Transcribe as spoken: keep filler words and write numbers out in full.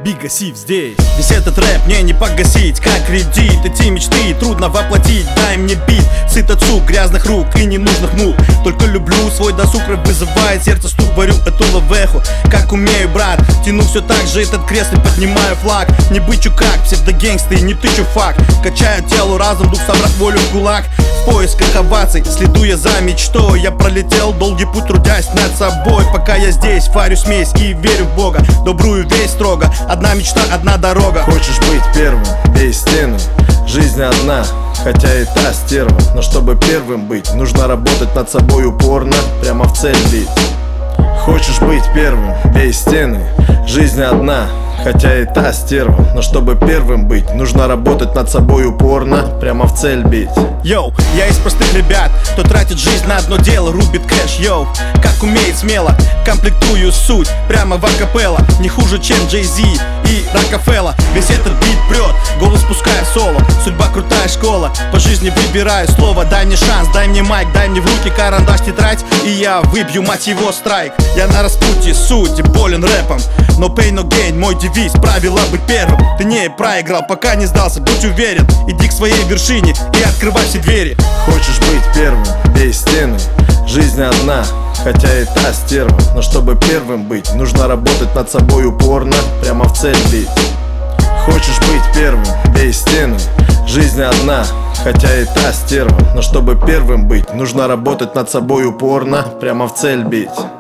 Big Asif здесь. Весь этот рэп мне не погасить, как кредит. Эти мечты трудно воплотить. Дай мне бит, сыт от сук, грязных рук и ненужных мук. Только люблю свой досуг, рэп вызывает сердце стук. Варю эту лавеху, как умею, брат. Тяну все так же этот крест и поднимаю флаг. Не бычу как псевдогангсты и не тычу факт. Качаю телу разум, дух, собрать волю в кулак. В поисках оваций, следуя за мечтой. Я пролетел долгий путь, трудясь над собой. Пока я здесь, варю смесь и верю в Бога. Добрую весть строго, одна мечта, одна дорога. Хочешь быть первым, бей стены. Жизнь одна, хотя и та стерва. Но чтобы первым быть, нужно работать над собой упорно, прямо в цель бить. Хочешь быть первым, бей стены. Жизнь одна, хотя и та стерва. Но чтобы первым быть, нужно работать над собой упорно, прямо в цель бить. Йоу, я из простых ребят, кто тратит жизнь на одно дело, рубит кэш. Йоу, как умеет смело, комплектую суть прямо в акапелла. Не хуже, чем Джей Зи и Рокфеллер. Весь этот бит прет, голос пускаю в соло. Судьба крутая школа, по жизни выбираю слово. Дай мне шанс, дай мне майк, дай мне в руки карандаш, тетрадь, и я выбью, мать его, страйк. Я на распутье, суть, болен рэпом. No pain, no gain, мой девиз, правило быть первым. Ты не проиграл, пока не сдался, будь уверен. Иди к своей вершине и открывай все двери. Хочешь быть первым, бей стены. Жизнь одна, хотя и та стерва. Но чтобы первым быть, нужно работать над собой упорно, прямо в цель бить. Хочешь быть первым, бей стены. Жизнь одна, хотя и та стерва. Но чтобы первым быть, нужно работать над собой упорно, прямо в цель бить.